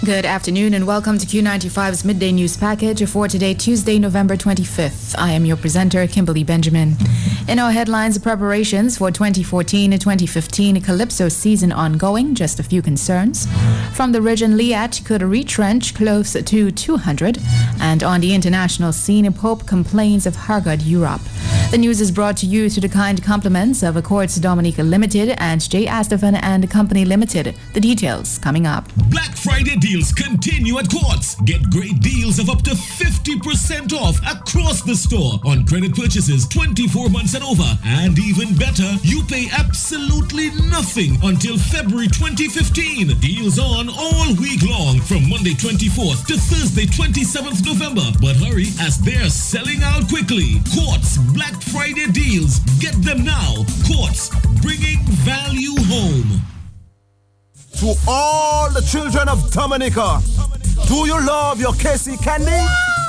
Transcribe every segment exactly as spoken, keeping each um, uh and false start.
Good afternoon and welcome to Q ninety-five's Midday News Package for today, Tuesday, November twenty-fifth. I am your presenter, Kimberly Benjamin. In our headlines, preparations for twenty fourteen to twenty fifteen Calypso season ongoing, just a few concerns. From the region, Liat could retrench close to two hundred. And on the international scene, Pope complains of haggard Europe. The news is brought to you through the kind compliments of Quartz Dominica Limited and J. Astephen and Company Limited. The details coming up. Black Friday deals continue at Quartz. Get great deals of up to fifty percent off across the store on credit purchases twenty-four months and over. And even better, you pay absolutely nothing until February twenty fifteen. Deals on all week long from Monday twenty-fourth to Thursday twenty-seventh November. But hurry, as they're selling out quickly. Quartz Black Friday deals. Get them now. Quartz, bringing value home. To all the children of Dominica, do you love your K C candy?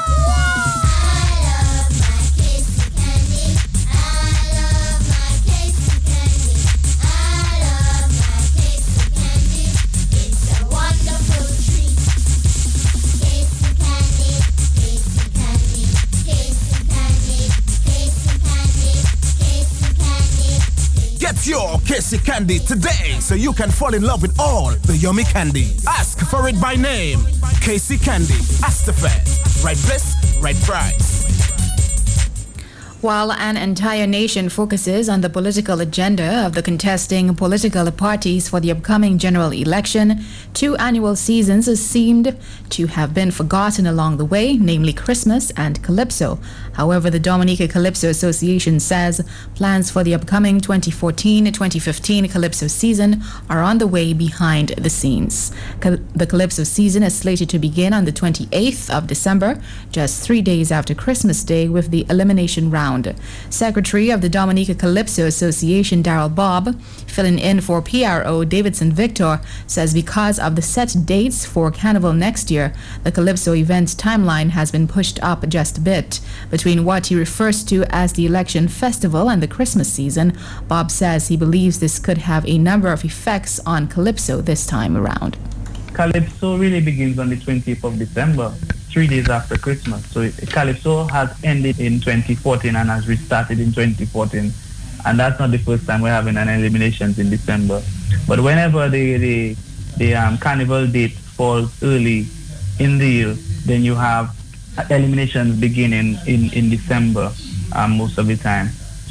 Get your K C candy today so you can fall in love with all the yummy candy. Ask for it by name. K C Candy, Astephen. Right place, right price. While an entire nation focuses on the political agenda of the contesting political parties for the upcoming general election, two annual seasons seemed to have been forgotten along the way, namely Christmas and Calypso. However, the Dominica Calypso Association says plans for the upcoming twenty fourteen to twenty fifteen Calypso season are on the way behind the scenes. Cal- the Calypso season is slated to begin on the twenty-eighth of December, just three days after Christmas Day, with the elimination round. Secretary of the Dominica Calypso Association, Daryl Bob, filling in for P R O Davidson Victor, says because of the set dates for Carnival next year, the Calypso event's timeline has been pushed up just a bit. Between what he refers to as the election festival and the Christmas season, Bob says he believes this could have a number of effects on Calypso this time around. Calypso really begins on the twentieth of December, three days after Christmas. So Calypso has ended in twenty fourteen and has restarted in twenty fourteen. And that's not the first time we're having an eliminations in December. But whenever the the, the um, carnival date falls early in the year, then you have eliminations beginning in, in December um, most of the time.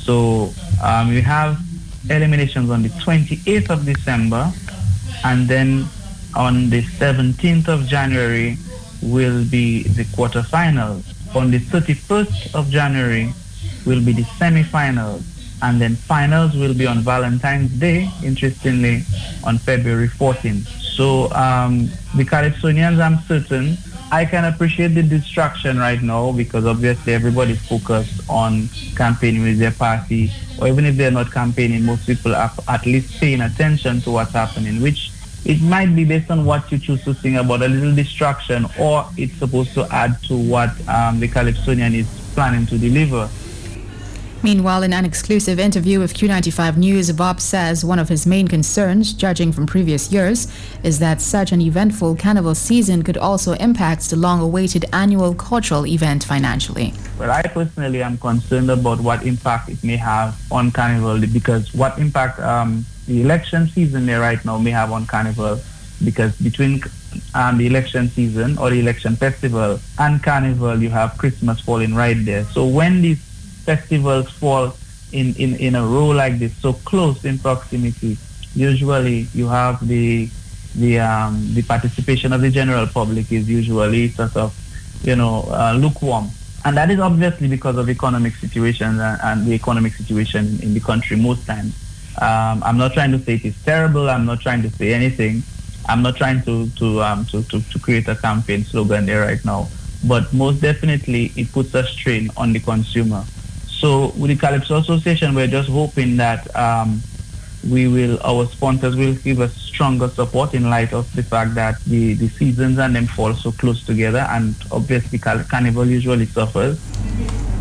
So um, we have eliminations on the twenty-eighth of December, and then on the seventeenth of January will be the quarterfinals. On the thirty-first of January will be the semifinals, and then finals will be on Valentine's Day, interestingly, on February fourteenth. So um, the Calypsonians, I'm certain, I can appreciate the distraction right now because obviously everybody's focused on campaigning with their party, or even if they're not campaigning, most people are at least paying attention to what's happening, which it might be based on what you choose to sing about, a little distraction, or it's supposed to add to what um, the Calypsonian is planning to deliver. Meanwhile, in an exclusive interview with Q ninety-five News, Bob says one of his main concerns, judging from previous years, is that such an eventful carnival season could also impact the long-awaited annual cultural event financially. Well, I personally am concerned about what impact it may have on carnival, because what impact um, the election season there right now may have on carnival, because between um, the election season or the election festival and carnival, you have Christmas falling right there. So when these festivals fall in, in, in a row like this, so close in proximity, usually you have the the um, the participation of the general public is usually sort of, you know, uh, lukewarm. And that is obviously because of economic situations and, and the economic situation in the country most times. Um, I'm not trying to say it is terrible. I'm not trying to say anything. I'm not trying to to, um, to to to create a campaign slogan there right now. But most definitely, it puts a strain on the consumer. So with the Calypso Association, we're just hoping that um, we will, our sponsors will give us stronger support in light of the fact that the, the seasons and them fall so close together, and obviously Carnival usually suffers.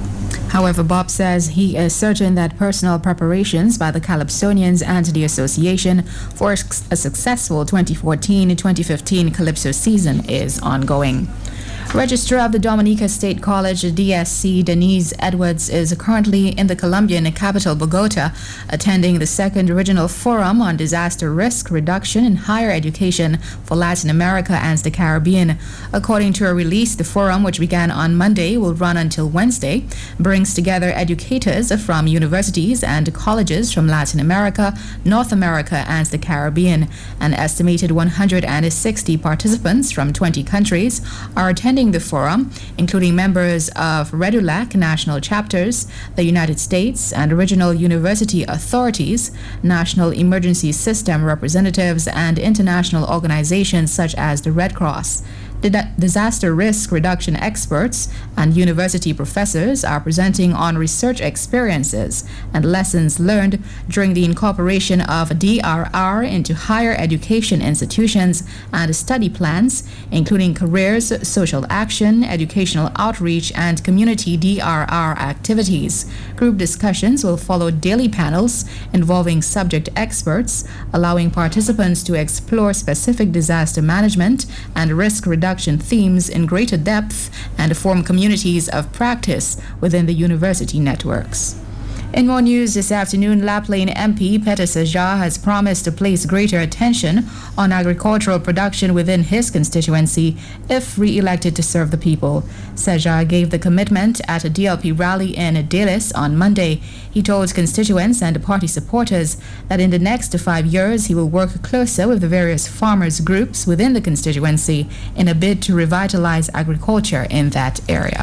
However, Bob says he is certain that personal preparations by the Calypsonians and the association for a successful twenty fourteen twenty fifteen Calypso season is ongoing. Registrar of the Dominica State College, D S C, Denise Edwards, is currently in the Colombian capital, Bogota, attending the second Regional Forum on Disaster Risk Reduction in Higher Education for Latin America and the Caribbean. According to a release, the forum, which began on Monday, will run until Wednesday, brings together educators from universities and colleges from Latin America, North America, and the Caribbean. An estimated one hundred sixty participants from twenty countries are attending the forum, including members of REDULAC national chapters, the United States and regional university authorities, national emergency system representatives, and international organizations such as the Red Cross. The disaster risk reduction experts and university professors are presenting on research experiences and lessons learned during the incorporation of D R R into higher education institutions and study plans, including careers, social action, educational outreach, and community D R R activities. Group discussions will follow daily panels involving subject experts, allowing participants to explore specific disaster management and risk reduction themes in greater depth and form communities of practice within the university networks. In more news this afternoon, La Plaine M P Peter Sajja has promised to place greater attention on agricultural production within his constituency if re-elected to serve the people. Sajja gave the commitment at a D L P rally in Dalis on Monday. He told constituents and party supporters that in the next five years he will work closer with the various farmers groups within the constituency in a bid to revitalize agriculture in that area.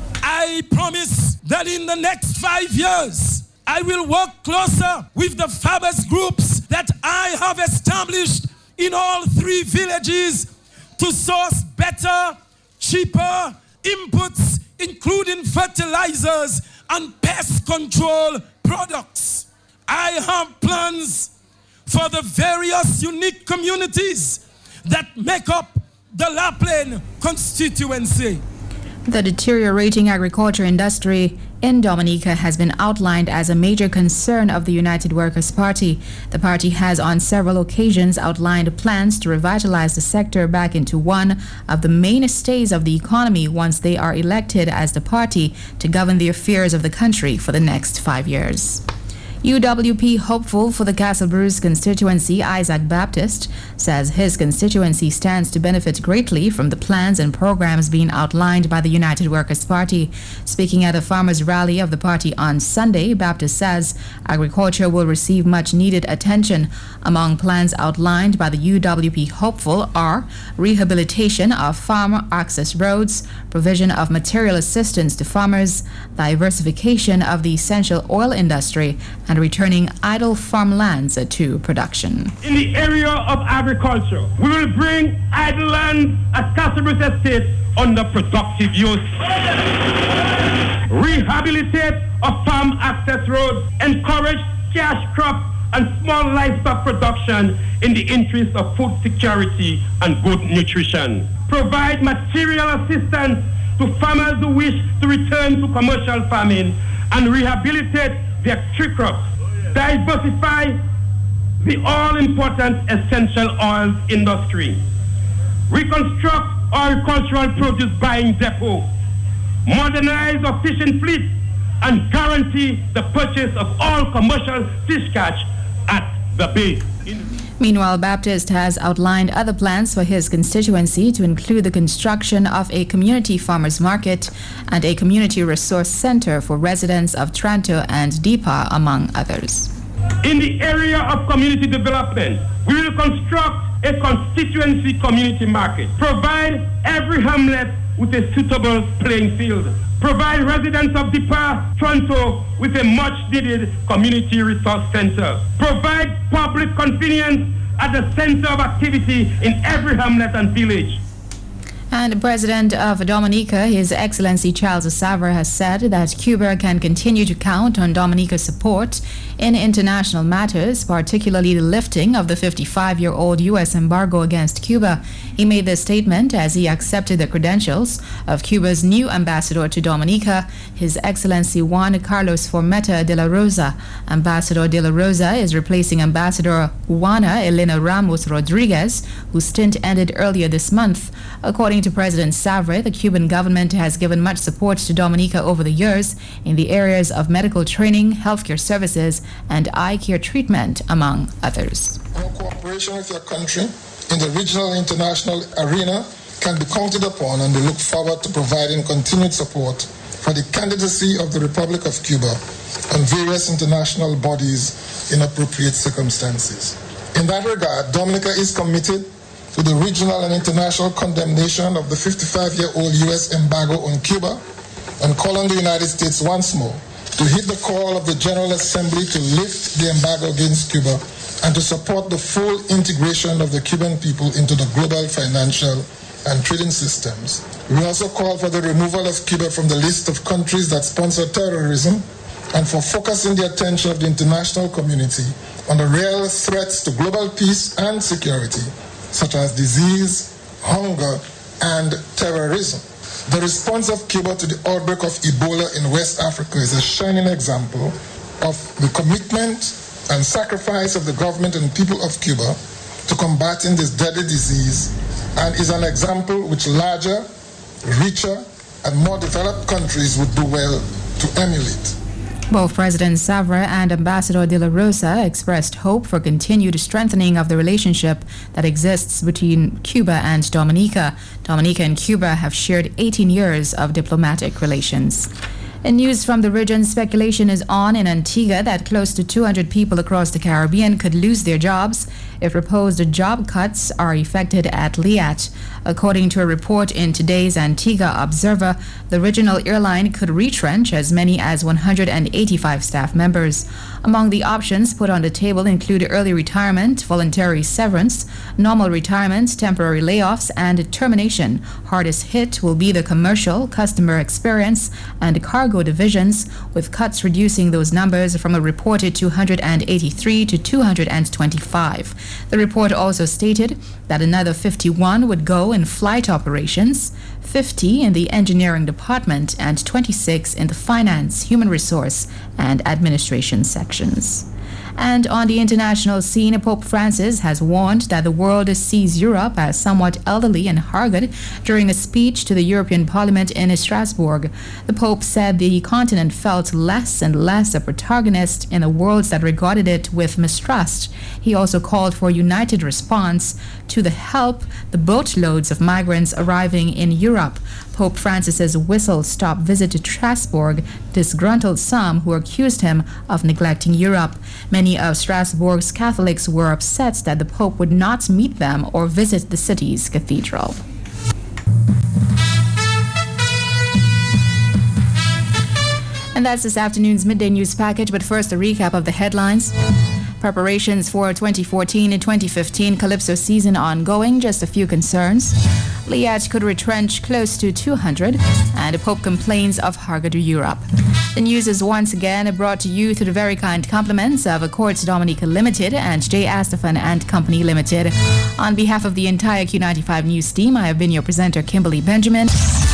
I promise that in the next five years, I will work closer with the farmers groups that I have established in all three villages to source better, cheaper inputs, including fertilizers and pest control products. I have plans for the various unique communities that make up the La Plaine constituency. The deteriorating agriculture industry in Dominica has been outlined as a major concern of the United Workers' Party. The party has on several occasions outlined plans to revitalize the sector back into one of the mainstays of the economy once they are elected as the party to govern the affairs of the country for the next five years. U W P hopeful for the Castle Bruce constituency, Isaac Baptist, says his constituency stands to benefit greatly from the plans and programs being outlined by the United Workers' Party. Speaking at a farmers' rally of the party on Sunday, Baptist says agriculture will receive much needed attention. Among plans outlined by the U W P hopeful are rehabilitation of farm access roads, provision of material assistance to farmers, diversification of the essential oil industry, and returning idle farmlands to production. In the area of agriculture, we will bring idle land at Castle Bruce Estate under productive use. Rehabilitate of farm access roads, encourage cash crop and small livestock production in the interest of food security and good nutrition. Provide material assistance to farmers who wish to return to commercial farming and rehabilitate their tree crops. Diversify the all-important essential oils industry. Reconstruct agricultural produce buying depot. Modernize a fishing fleet and guarantee the purchase of all commercial fish catch at the bay. Meanwhile, Baptist has outlined other plans for his constituency to include the construction of a community farmers market and a community resource center for residents of Tranto and Deepa, among others. In the area of community development, we will construct a constituency community market, provide every hamlet with a suitable playing field, provide residents of Deepa, Tranto with a much-needed community resource center, provide public convenience at the center of activity in every hamlet and village. And the President of Dominica, His Excellency Charles Savre, has said that Cuba can continue to count on Dominica's support in international matters, particularly the lifting of the fifty-five-year-old U S embargo against Cuba. He made this statement as he accepted the credentials of Cuba's new ambassador to Dominica, His Excellency Juan Carlos Formeta de la Rosa. Ambassador de la Rosa is replacing Ambassador Juana Elena Ramos Rodriguez, whose stint ended earlier this month. According to President Savre, the Cuban government has given much support to Dominica over the years in the areas of medical training, healthcare services, and eye care treatment, among others. Our cooperation with your country in the regional and international arena can be counted upon, and we look forward to providing continued support for the candidacy of the Republic of Cuba and various international bodies in appropriate circumstances. In that regard, Dominica is committed to the regional and international condemnation of the fifty-five-year-old U S embargo on Cuba and call on the United States once more to heed the call of the General Assembly to lift the embargo against Cuba and to support the full integration of the Cuban people into the global financial and trading systems. We also call for the removal of Cuba from the list of countries that sponsor terrorism and for focusing the attention of the international community on the real threats to global peace and security, such as disease, hunger, and terrorism. The response of Cuba to the outbreak of Ebola in West Africa is a shining example of the commitment and sacrifice of the government and people of Cuba to combating this deadly disease, and is an example which larger, richer, and more developed countries would do well to emulate. Both President Savre and Ambassador de la Rosa expressed hope for continued strengthening of the relationship that exists between Cuba and Dominica. Dominica and Cuba have shared eighteen years of diplomatic relations. In news from the region, speculation is on in Antigua that close to two hundred people across the Caribbean could lose their jobs if proposed job cuts are effected at Liat. According to a report in today's Antigua Observer, the regional airline could retrench as many as one hundred eighty-five staff members. Among the options put on the table include early retirement, voluntary severance, normal retirement, temporary layoffs, and termination. Hardest hit will be the commercial, customer experience, and cargo divisions, with cuts reducing those numbers from a reported two hundred eighty-three to two hundred twenty-five. The report also stated that another fifty-one would go in flight operations, fifty in the engineering department, and twenty-six in the finance, human resource, and administration sections. And on the international scene, Pope Francis has warned that the world sees Europe as somewhat elderly and haggard during a speech to the European Parliament in Strasbourg. The Pope said the continent felt less and less a protagonist in the worlds that regarded it with mistrust. He also called for a united response to the help the boatloads of migrants arriving in Europe. Pope Francis's whistle-stop visit to Strasbourg disgruntled some who accused him of neglecting Europe. Many of Strasbourg's Catholics were upset that the Pope would not meet them or visit the city's cathedral. And that's this afternoon's midday news package, but first a recap of the headlines. Preparations for twenty fourteen and twenty fifteen Calypso season ongoing, just a few concerns. Liat could retrench close to two hundred, and the Pope complains of haggard Europe. The news is once again brought to you through the very kind compliments of Accords Dominica Limited and J. Astafan and Company Limited. On behalf of the entire Q ninety-five News team, I have been your presenter, Kimberly Benjamin.